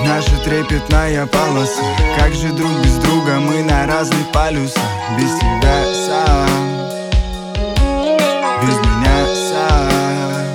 наша трепетная полоса. Как же друг без друга, мы на разных полюсах. Без тебя сам, без меня сам.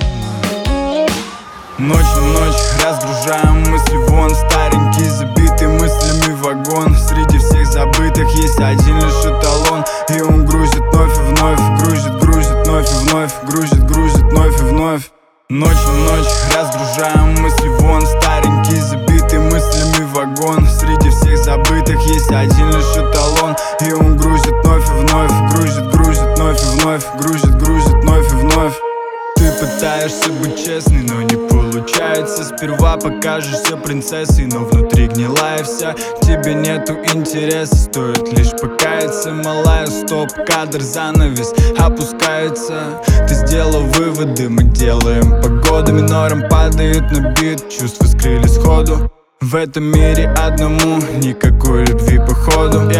Ночь в ночь разгружаем мысли вон. Старенький забитый мыслями вагон. Среди всех забытых есть один лишь эталон. И он грузит вновь и вновь, грузит, грузит вновь и вновь, грузит, грузит вновь и вновь. Ночь в ночь разгружаем мысли вон. Старенький забитый мыслями вагон. Среди всех забытых есть один лишь эталон. И он грузит вновь и вновь, грузит, грузит вновь и вновь, грузит, грузит вновь и вновь. Ты пытаешься быть честной, но не получается. Сперва покажешься принцессой, но внутри гнилая вся. К тебе нету интереса, стоит лишь покаяться. Малая, стоп, кадр, занавес опускается. Ты сделал выводы, мы делаем погоду. Минором падает на бит, чувства скрыли сходу. В этом мире одному никакой любви походу,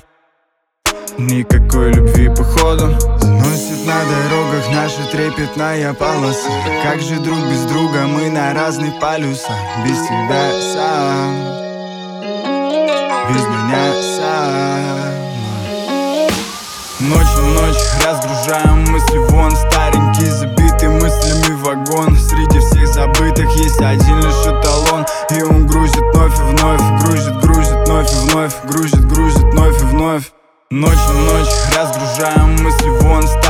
никакой любви походу. Заносит на дорогах наша трепетная полоса. Как же друг без друга, мы на разных полюсах. Без тебя сам, без меня сам. Ночь в ночь разгружаем мысли вон. Старенький забитый мыслями вагон. Среди всех забытых есть один лишь эталон. И он грузит вновь и вновь, грузит, грузит вновь и вновь, грузит, грузит вновь и вновь. Ночь в ночь разгружаем мысли вон.